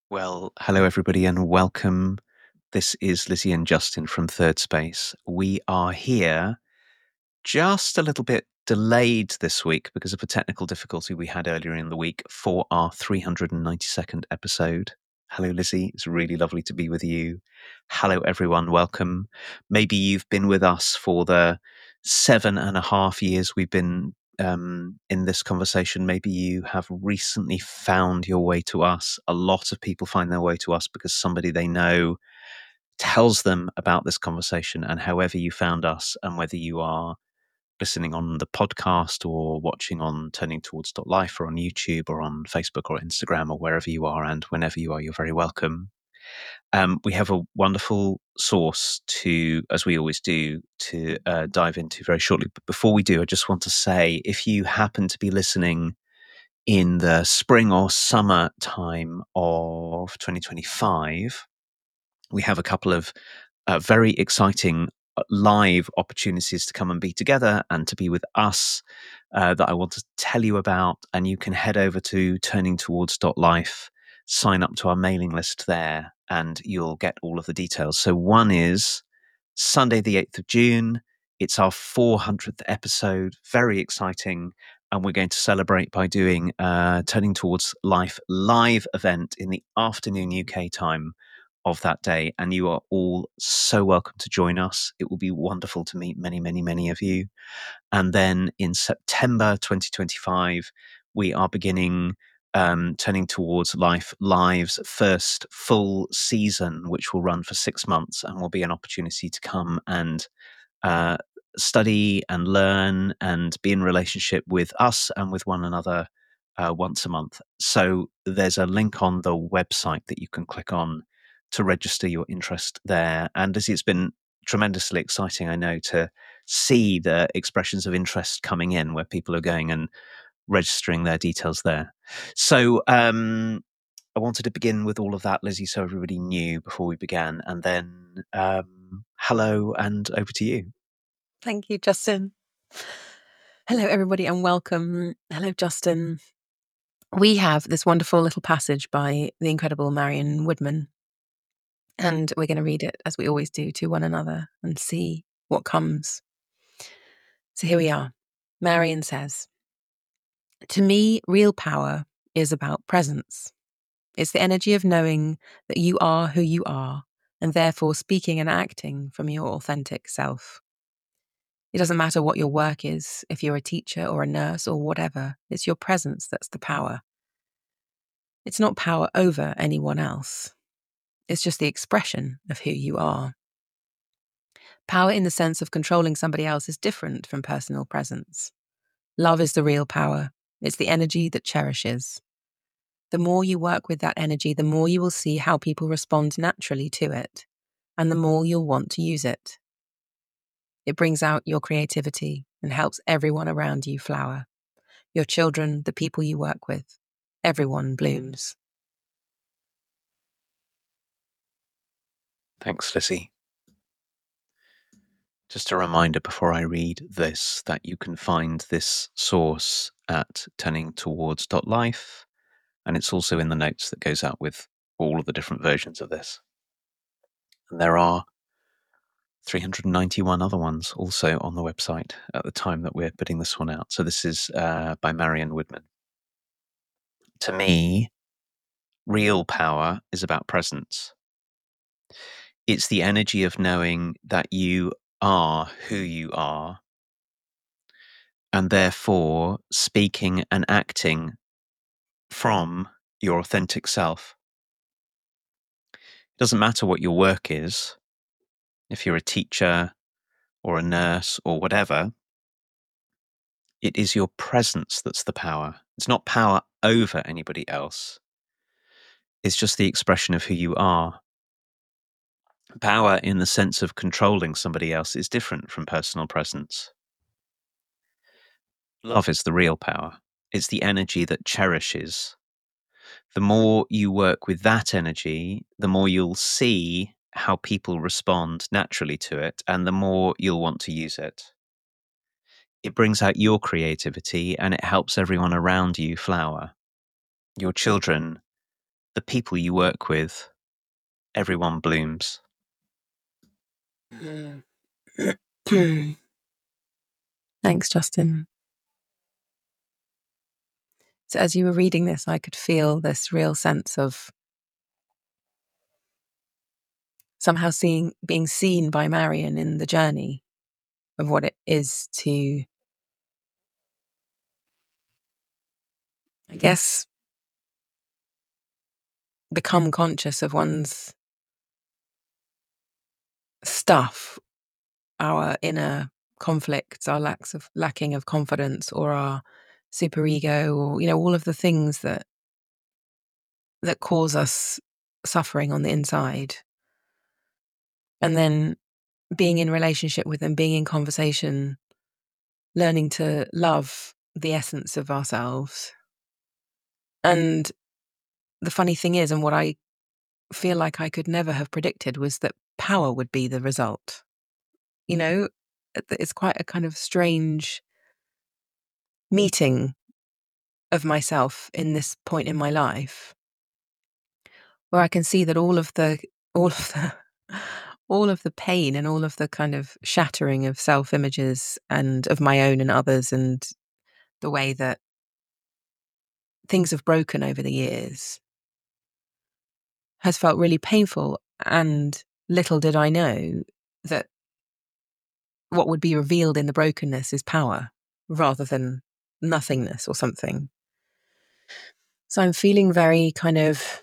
Well, hello everybody and welcome. This is Lizzie and Justin from Third Space. We are here just a little bit delayed this week because of a technical difficulty we had earlier in the week for our 392nd episode. Hello, Lizzie. It's really lovely to be with you. Hello, everyone. Welcome. Maybe you've been with us for the 7.5 years we've been in this conversation. Maybe you have recently found your way to us. A lot of people find their way to us because somebody they know tells them about this conversation. And however you found us, and whether you are listening on the podcast or watching on Turning Towards Life or on YouTube or on Facebook or Instagram or wherever you are, and whenever you are, you're very welcome. We have a wonderful source to, as we always do, to dive into very shortly. But before we do, I just want to say, if you happen to be listening in the spring or summer time of 2025, we have a couple of very exciting live opportunities to come and be together and to be with us that I want to tell you about. And you can head over to turningtowards.life, sign up to our mailing list there, and you'll get all of the details. So one is Sunday, the 8th of June. It's our 400th episode. Very exciting. And we're going to celebrate by doing Turning Towards Life live event in the afternoon UK time of that day. And you are all so welcome to join us. It will be wonderful to meet many, many, many of you. And then in September 2025, we are beginning Turning Towards Life Live's first full season, which will run for 6 months and will be an opportunity to come and study and learn and be in relationship with us and with one another once a month. So there's a link on the website that you can click on to register your interest there. And Lizzie, it's been tremendously exciting, I know, to see the expressions of interest coming in where people are going and registering their details there. So I wanted to begin with all of that, Lizzie, so everybody knew before we began. And then hello and over to you. Thank you, Justin. Hello, everybody, and welcome. Hello, Justin. We have this wonderful little passage by the incredible Marion Woodman, and we're going to read it, as we always do, to one another and see what comes. So here we are. Marion says, "To me, real power is about presence. It's the energy of knowing that you are who you are, and therefore speaking and acting from your authentic self. It doesn't matter what your work is, if you're a teacher or a nurse or whatever, it's your presence that's the power. It's not power over anyone else. It's just the expression of who you are. Power in the sense of controlling somebody else is different from personal presence. Love is the real power. It's the energy that cherishes. The more you work with that energy, the more you will see how people respond naturally to it, and the more you'll want to use it. It brings out your creativity and helps everyone around you flower. Your children, the people you work with, everyone blooms." Thanks, Lizzie. Just a reminder before I read this that you can find this source at turningtowards.life, and it's also in the notes that goes out with all of the different versions of this. And there are 391 other ones also on the website at the time that we're putting this one out. So this is by Marion Woodman. To me, real power is about presence. It's the energy of knowing that you are who you are, and therefore speaking and acting from your authentic self. It doesn't matter what your work is, if you're a teacher or a nurse or whatever, it is your presence that's the power. It's not power over anybody else. It's just the expression of who you are. Power in the sense of controlling somebody else is different from personal presence. Love is the real power. It's the energy that cherishes. The more you work with that energy, the more you'll see how people respond naturally to it, and the more you'll want to use it. It brings out your creativity and it helps everyone around you flower. Your children, the people you work with, everyone blooms. Thanks, Justin. So as you were reading this, I could feel this real sense of somehow being seen by Marion in the journey of what it is to, I guess, become conscious of one's stuff, our inner conflicts, our lacking of confidence, or our superego, or all of the things that cause us suffering on the inside. And then being in relationship with them, being in conversation, learning to love the essence of ourselves. And the funny thing is, and what I feel like I could never have predicted, was that power would be the result. It's quite a kind of strange meeting of myself in this point in my life, where I can see that all of the pain and all of the kind of shattering of self-images and of my own and others, and the way that things have broken over the years, has felt really painful. And little did I know that what would be revealed in the brokenness is power rather than nothingness or something. So I'm feeling very kind of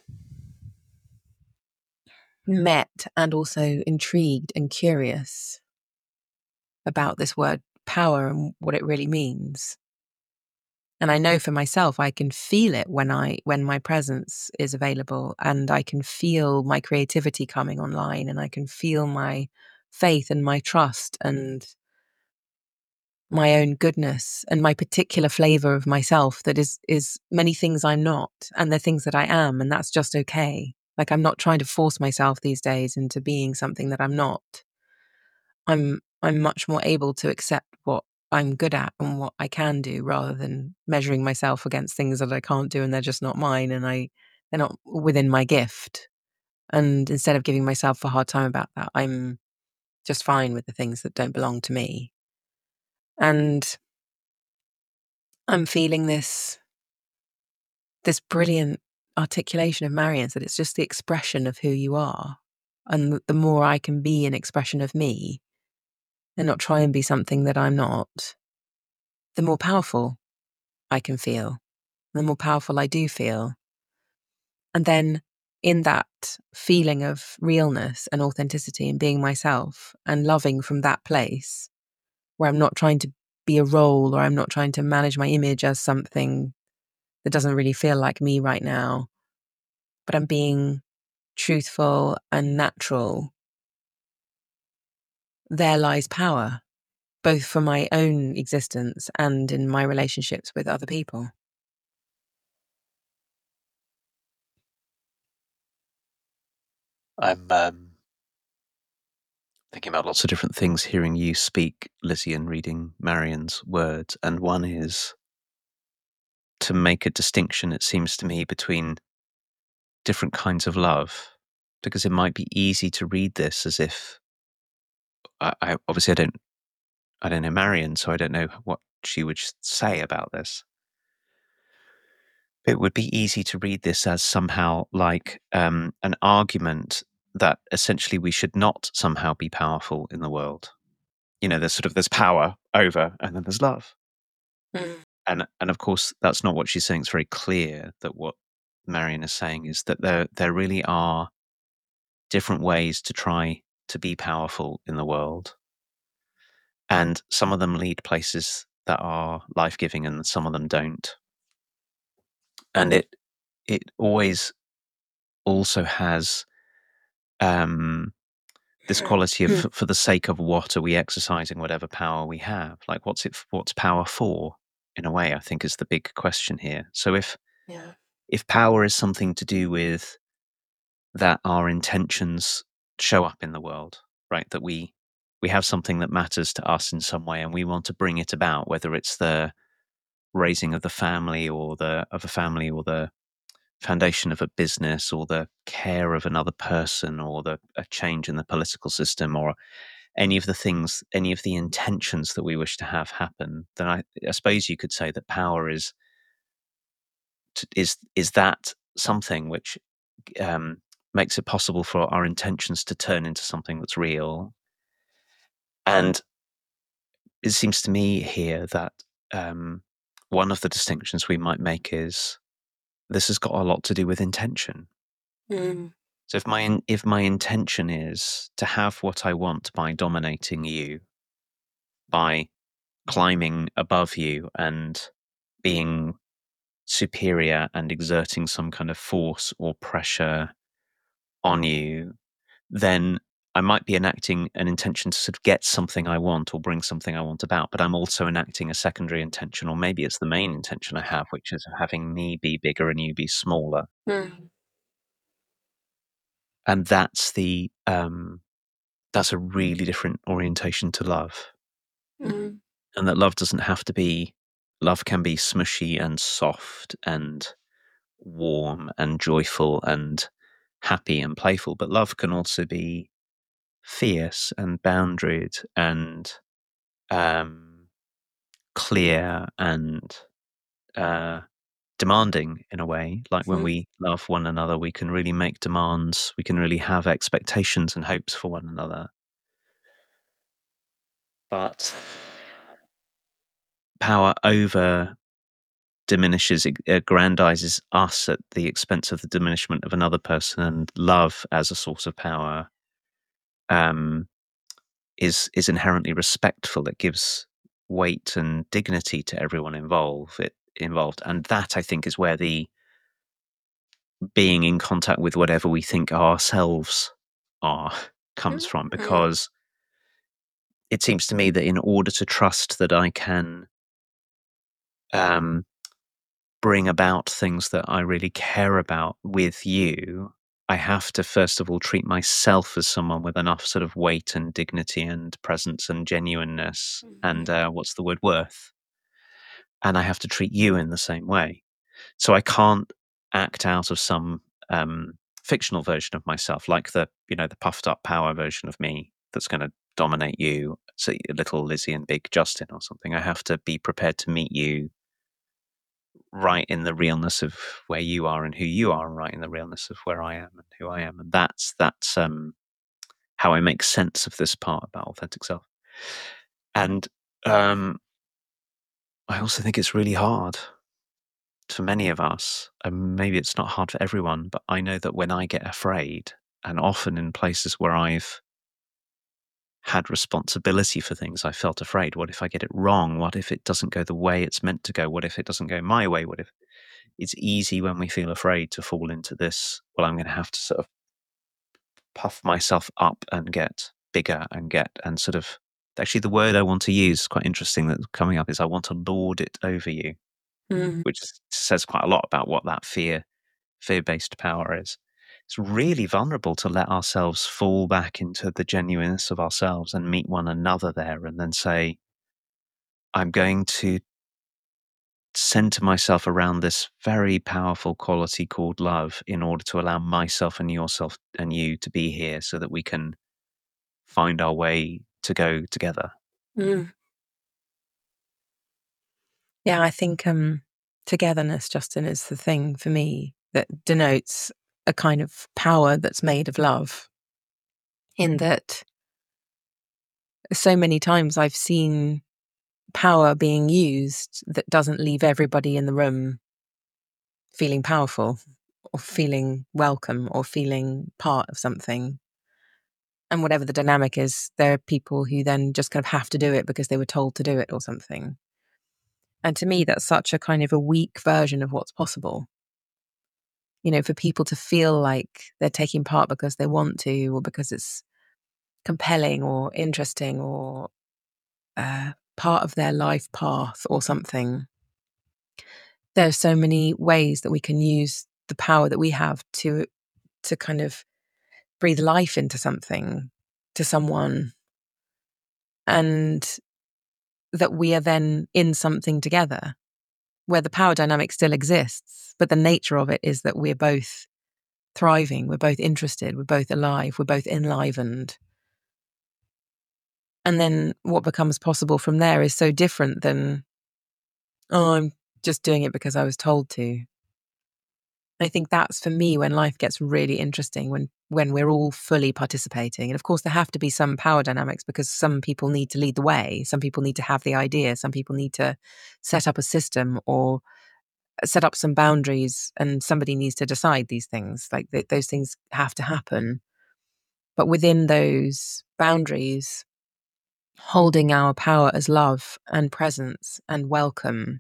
met and also intrigued and curious about this word power and what it really means. And I know for myself, I can feel it when my presence is available, and I can feel my creativity coming online, and I can feel my faith and my trust and my own goodness and my particular flavor of myself that is many things I'm not, and the things that I am, and that's just okay. Like, I'm not trying to force myself these days into being something that I'm not. I'm much more able to accept what I'm good at and what I can do, rather than measuring myself against things that I can't do and they're just not mine, and they're not within my gift. And instead of giving myself a hard time about that, I'm just fine with the things that don't belong to me. And I'm feeling this brilliant articulation of Marion's, that it's just the expression of who you are. And the more I can be an expression of me and not try and be something that I'm not, the more powerful I can feel, the more powerful I do feel. And then in that feeling of realness and authenticity and being myself and loving from that place, where I'm not trying to be a role, or I'm not trying to manage my image as something that doesn't really feel like me right now, but I'm being truthful and natural, there lies power, both for my own existence and in my relationships with other people. I'm thinking about lots of different things hearing you speak, Lizzie, and reading Marion's words. And one is to make a distinction, it seems to me, between different kinds of love, because it might be easy to read this as if I obviously I don't know Marion, so I don't know what she would say about this. It would be easy to read this as somehow like an argument that essentially we should not somehow be powerful in the world. There's power over, and then there's love. Mm. And of course, that's not what she's saying. It's very clear that what Marion is saying is that there really are different ways to try to be powerful in the world. And some of them lead places that are life-giving and some of them don't. And it always also has this quality of, for the sake of what are we exercising whatever power we have? Like, what's power for, in a way, I think is the big question here. So if power is something to do with that our intentions show up in the world, right? That we have something that matters to us in some way and we want to bring it about, whether it's the raising of the family or the foundation of a business or the care of another person or a change in the political system or any of the things, any of the intentions that we wish to have happen, then I suppose you could say that power is that something which makes it possible for our intentions to turn into something that's real. And it seems to me here that one of the distinctions we might make is this has got a lot to do with intention. So if my intention is to have what I want by dominating you, by climbing above you and being superior and exerting some kind of force or pressure on you, then I might be enacting an intention to sort of get something I want or bring something I want about, but I'm also enacting a secondary intention, or maybe it's the main intention I have, which is having me be bigger and you be smaller. And that's a really different orientation to love. And that love doesn't have to be, love can be smushy and soft and warm and joyful and happy and playful, but love can also be fierce and boundaried and clear and demanding in a way. Like when we love one another, we can really make demands, we can really have expectations and hopes for one another. But power over diminishes, aggrandizes us at the expense of the diminishment of another person, and love as a source of power is inherently respectful. It gives weight and dignity to everyone involved, and that, I think, is where the being in contact with whatever we think ourselves are comes from, because it seems to me that in order to trust that I can bring about things that I really care about with you, I have to first of all treat myself as someone with enough sort of weight and dignity and presence and genuineness and what's the word, worth. And I have to treat you in the same way. So I can't act out of some fictional version of myself, like the puffed up power version of me that's going to dominate you, so little Lizzie and big Justin or something. I have to be prepared to meet you right in the realness of where you are and who you are, and right in the realness of where I am and who I am. And that's how I make sense of this part about authentic self. And I also think it's really hard for many of us, and maybe it's not hard for everyone, but I know that when I get afraid, and often in places where I've had responsibility for things, I felt afraid. What if I get it wrong? What if it doesn't go the way it's meant to go? What if it doesn't go my way? What if it's easy when we feel afraid to fall into this, well, I'm going to have to sort of puff myself up and get bigger and sort of, actually the word I want to use, quite interesting that's coming up, is I want to lord it over you, which says quite a lot about what that fear-based power is. It's really vulnerable to let ourselves fall back into the genuineness of ourselves and meet one another there, and then say, I'm going to center myself around this very powerful quality called love in order to allow myself and yourself and you to be here so that we can find our way to go together. Yeah, I think togetherness, Justin, is the thing for me that denotes a kind of power that's made of love. In that so many times I've seen power being used that doesn't leave everybody in the room feeling powerful or feeling welcome or feeling part of something. And whatever the dynamic is, there are people who then just kind of have to do it because they were told to do it or something. And to me, that's such a kind of a weak version of what's possible. You know, for people to feel like they're taking part because they want to, or because it's compelling or interesting or part of their life path or something. There's so many ways that we can use the power that we have to kind of breathe life into something, to someone, and that we are then in something together. where the power dynamic still exists, but the nature of it is that we're both thriving, we're both interested, we're both alive, we're both enlivened. And then what becomes possible from there is so different than, oh, I'm just doing it because I was told to. I think that's, for me, when life gets really interesting, when we're all fully participating. And of course, there have to be some power dynamics because some people need to lead the way. Some people need to have the idea. Some people need to set up a system or set up some boundaries, and somebody needs to decide these things. Like those things have to happen. But within those boundaries, holding our power as love and presence and welcome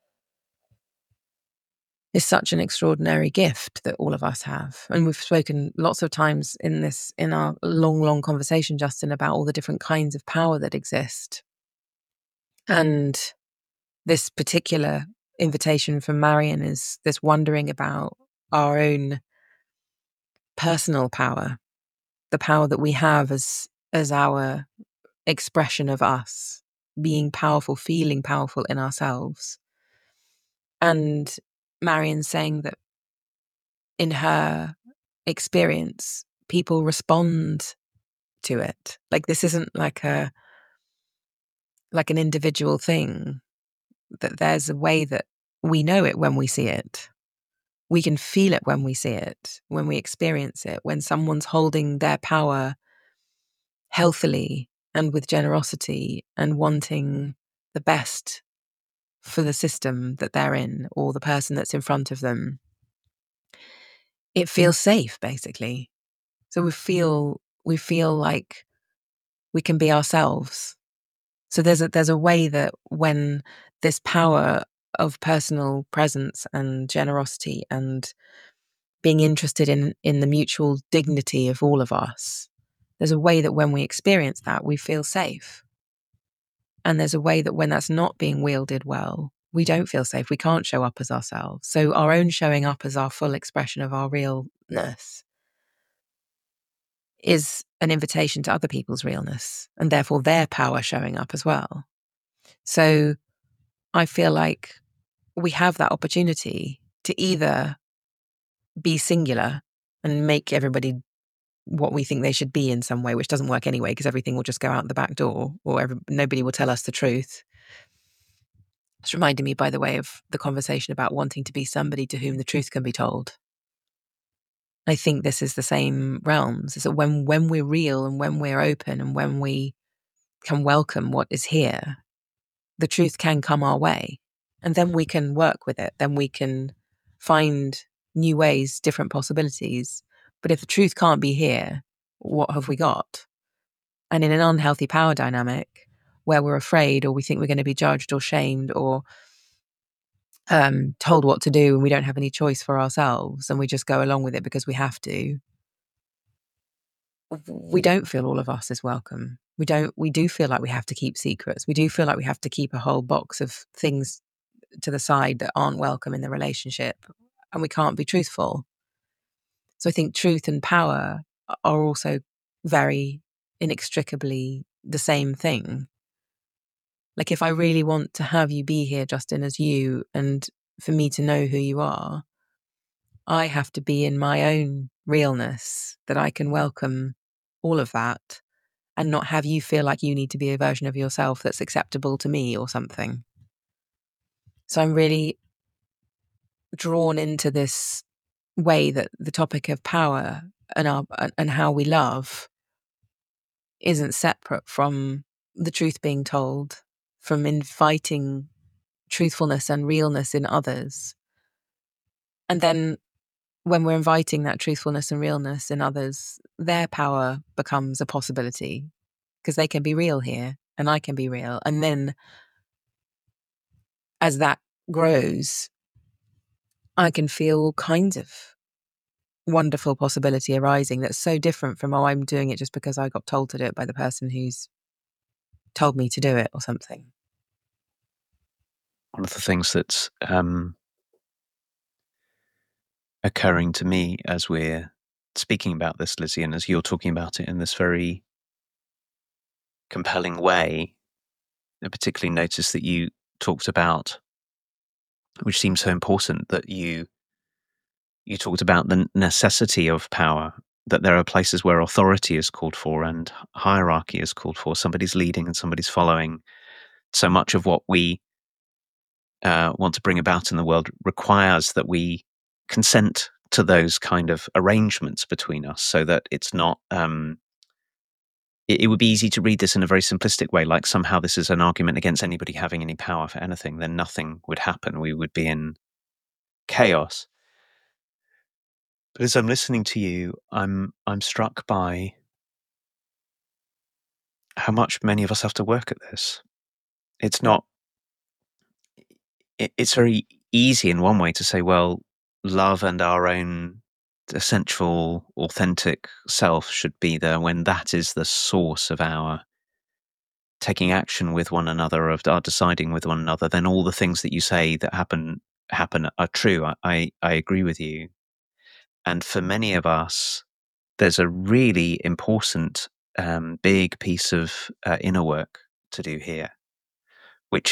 is such an extraordinary gift that all of us have. And we've spoken lots of times in our long conversation, Justin, about all the different kinds of power that exist. And this particular invitation from Marion is this wondering about our own personal power, the power that we have as our expression of us, being powerful, feeling powerful in ourselves. And Marion saying that in her experience, people respond to it. Like this isn't like an individual thing, that there's a way that we know it when we see it. We can feel it when we see it, when we experience it, when someone's holding their power healthily and with generosity and wanting the best for the system that they're in or the person that's in front of them. It feels safe, basically. So we feel like we can be ourselves. So there's a way that when this power of personal presence and generosity and being interested in the mutual dignity of all of us, there's a way that when we experience that, we feel safe. And there's a way that when that's not being wielded well, we don't feel safe. We can't show up as ourselves. So our own showing up as our full expression of our realness is an invitation to other people's realness and therefore their power showing up as well. So I feel like we have that opportunity to either be singular and make everybody what we think they should be in some way, which doesn't work anyway, because everything will just go out the back door, or nobody will tell us the truth. It's reminding me, by the way, of the conversation about wanting to be somebody to whom the truth can be told. I think this is the same realms. Is that when we're real and when we're open and when we can welcome what is here, the truth can come our way. And then we can work with it. Then we can find new ways, different possibilities. But if the truth can't be here, what have we got? And in an unhealthy power dynamic where we're afraid or we think we're going to be judged or shamed or told what to do and we don't have any choice for ourselves and we just go along with it because we have to, we don't feel all of us is welcome. We do feel like we have to keep secrets. We do feel like we have to keep a whole box of things to the side that aren't welcome in the relationship, and we can't be truthful. So I think truth and power are also very inextricably the same thing. Like if I really want to have you be here, Justin, as you, and for me to know who you are, I have to be in my own realness, that I can welcome all of that and not have you feel like you need to be a version of yourself that's acceptable to me or something. So I'm really drawn into this way that the topic of power and how we love isn't separate from the truth being told, from inviting truthfulness and realness in others. And then when we're inviting that truthfulness and realness in others, their power becomes a possibility because they can be real here and I can be real. And then as that grows, I can feel all kinds of wonderful possibility arising that's so different from, oh, I'm doing it just because I got told to do it by the person who's told me to do it or something. One of the things that's occurring to me as we're speaking about this, Lizzie, and as you're talking about it in this very compelling way, I particularly noticed that you talked about which seems so important, that you talked about the necessity of power, that there are places where authority is called for and hierarchy is called for. Somebody's leading and somebody's following. So much of what we want to bring about in the world requires that we consent to those kind of arrangements between us, so that it's not it would be easy to read this in a very simplistic way, like somehow this is an argument against anybody having any power for anything. Then nothing would happen. We would be in chaos. But as I'm listening to you, I'm struck by how much many of us have to work at this. It's not. It's very easy in one way to say, well, love and our own essential, authentic self should be there, when that is the source of our taking action with one another, of our deciding with one another. Then all the things that you say that happen are true. I agree with you. And for many of us, there's a really important, big piece of inner work to do here, which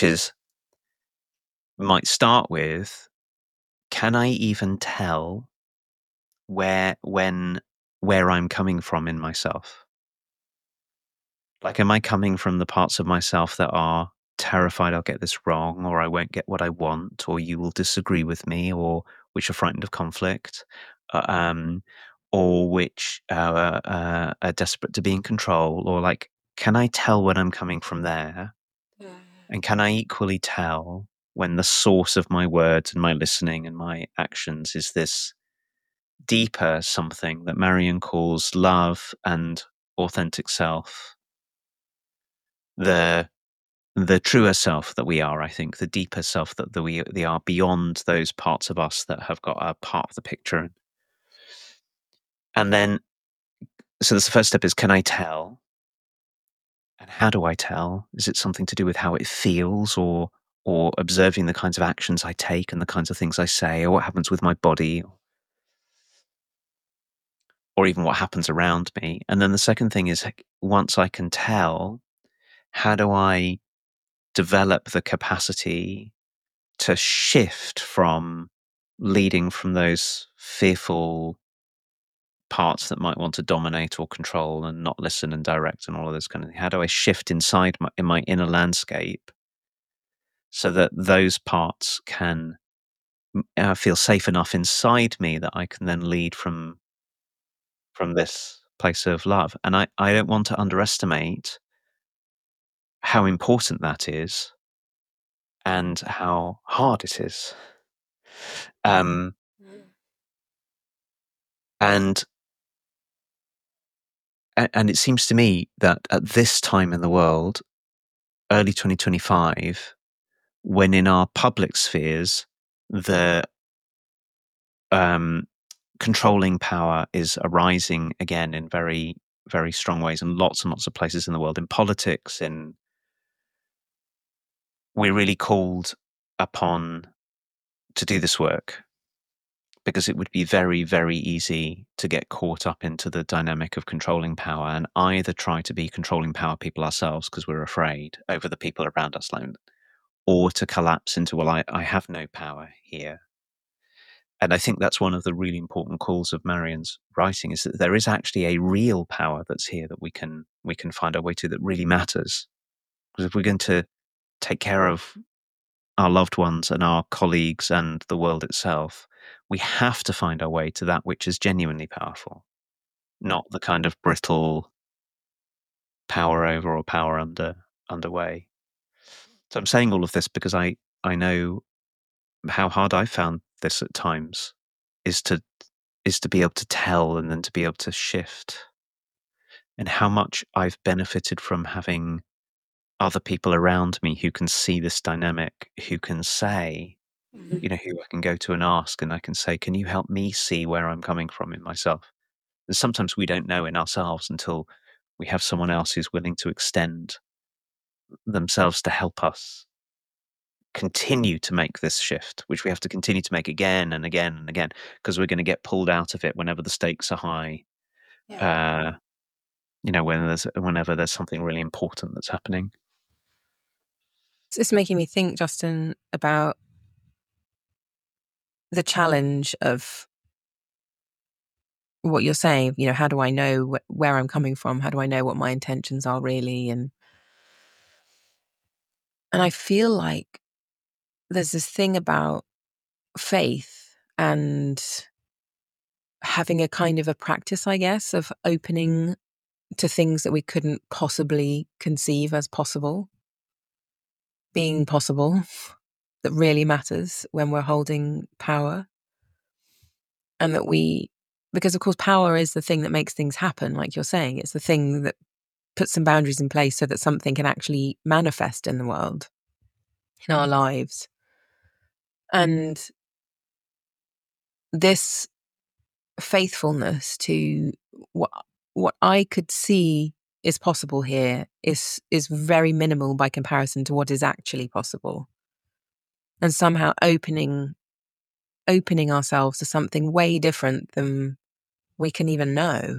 might start with, can I even tell where I'm coming from in myself? Like, am I coming from the parts of myself that are terrified I'll get this wrong, or I won't get what I want, or you will disagree with me, or which are frightened of conflict, uh, um, or which are desperate to be in control, or like, can I tell when I'm coming from there? And can I equally tell when the source of my words and my listening and my actions is this deeper something that Marion calls love and authentic self, the truer self that we are, I think, the deeper self that we are, beyond those parts of us that have got a part of the picture. And then, so that's the first step, is, can I tell? And how do I tell? Is it something to do with how it feels, or observing the kinds of actions I take and the kinds of things I say, or what happens with my body, or even what happens around me? And then the second thing is, once I can tell, how do I develop the capacity to shift from leading from those fearful parts that might want to dominate or control and not listen and direct and all of those kind of things? How do I shift inside in my inner landscape so that those parts can feel safe enough inside me that I can then lead from this place of love? And I don't want to underestimate how important that is and how hard it is. And it seems to me that at this time in the world, early 2025, when in our public spheres, the controlling power is arising again in very, very strong ways in lots and lots of places in the world, in politics, we're really called upon to do this work, because it would be very, very easy to get caught up into the dynamic of controlling power and either try to be controlling power people ourselves because we're afraid over the people around us, or to collapse into, well, I have no power here. And I think that's one of the really important calls of Marion's writing, is that there is actually a real power that's here that we can find our way to, that really matters. Because if we're going to take care of our loved ones and our colleagues and the world itself, we have to find our way to that which is genuinely powerful, not the kind of brittle power over or power underway. So I'm saying all of this because I know how hard I found this at times, is to be able to tell and then to be able to shift, and how much I've benefited from having other people around me who can see this dynamic, who can say, who I can go to and ask, and I can say, can you help me see where I'm coming from in myself? And sometimes we don't know in ourselves until we have someone else who's willing to extend themselves to help us continue to make this shift, which we have to continue to make again and again and again, because we're going to get pulled out of it whenever the stakes are high. Whenever there's something really important that's happening. It's making me think, Justin, about the challenge of what you're saying, how do I know where I'm coming from? How do I know what my intentions are really? And I feel like there's this thing about faith and having a kind of a practice, I guess, of opening to things that we couldn't possibly conceive as possible, being possible, that really matters when we're holding power. And that because of course power is the thing that makes things happen, like you're saying. It's the thing that puts some boundaries in place so that something can actually manifest in the world, in our lives. And this faithfulness to what I could see is possible here is very minimal by comparison to what is actually possible. And somehow opening ourselves to something way different than we can even know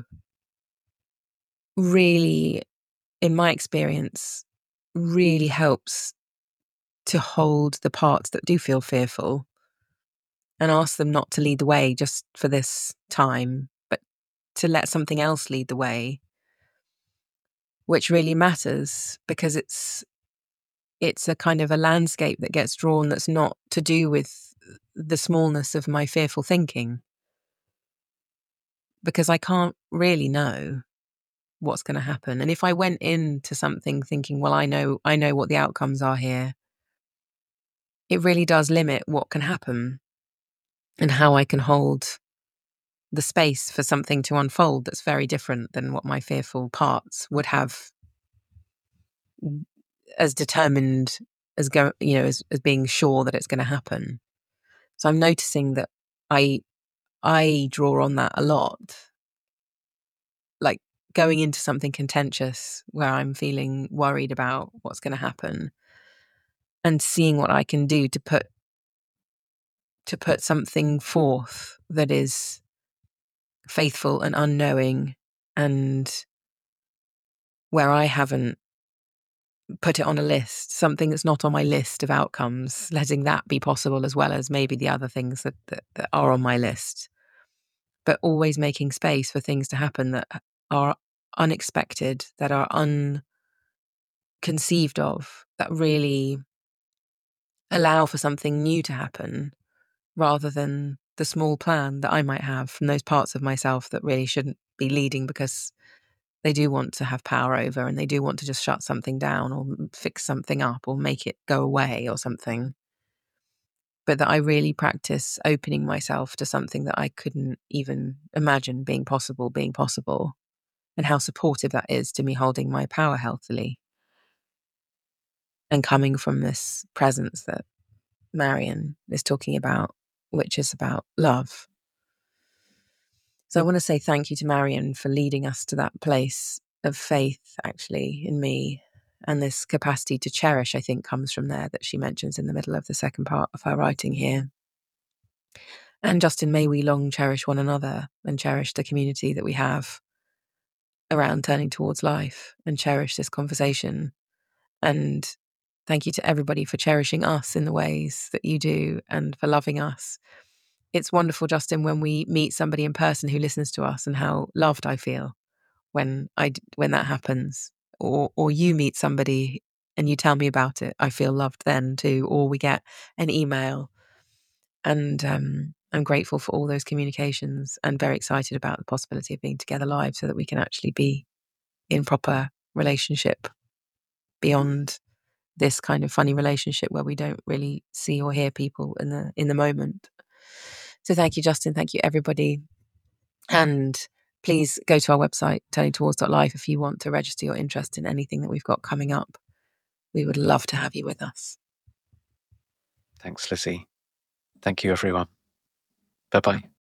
really, in my experience, really helps to hold the parts that do feel fearful and ask them not to lead the way just for this time, but to let something else lead the way, which really matters because it's a kind of a landscape that gets drawn that's not to do with the smallness of my fearful thinking, because I can't really know what's going to happen. And if I went into something thinking, well, I know what the outcomes are here, it really does limit what can happen and how I can hold the space for something to unfold that's very different than what my fearful parts would have as determined as as being sure that it's going to happen. So I'm noticing that I draw on that a lot, like going into something contentious where I'm feeling worried about what's going to happen and seeing what I can do to put something forth that is faithful and unknowing, and where I haven't put it on a list, something that's not on my list of outcomes, letting that be possible as well as maybe the other things that are on my list. But always making space for things to happen that are unexpected, that are unconceived of, that really allow for something new to happen rather than the small plan that I might have from those parts of myself that really shouldn't be leading because they do want to have power over and they do want to just shut something down or fix something up or make it go away or something. But that I really practice opening myself to something that I couldn't even imagine being possible, and how supportive that is to me holding my power healthily and coming from this presence that Marion is talking about, which is about love. So I want to say thank you to Marion for leading us to that place of faith, actually, in me. And this capacity to cherish, I think, comes from there, that she mentions in the middle of the second part of her writing here. And Justin, may we long cherish one another and cherish the community that we have around turning towards life and cherish this conversation. And thank you to everybody for cherishing us in the ways that you do and for loving us. It's wonderful, Justin, when we meet somebody in person who listens to us and how loved I feel when that happens, or you meet somebody and you tell me about it. I feel loved then too, or we get an email, and I'm grateful for all those communications and very excited about the possibility of being together live so that we can actually be in proper relationship beyond this kind of funny relationship where we don't really see or hear people in the moment. So thank you, Justin. Thank you, everybody. And please go to our website, turningtowards.life, if you want to register your interest in anything that we've got coming up. We would love to have you with us. Thanks, Lizzie. Thank you, everyone. Bye-bye.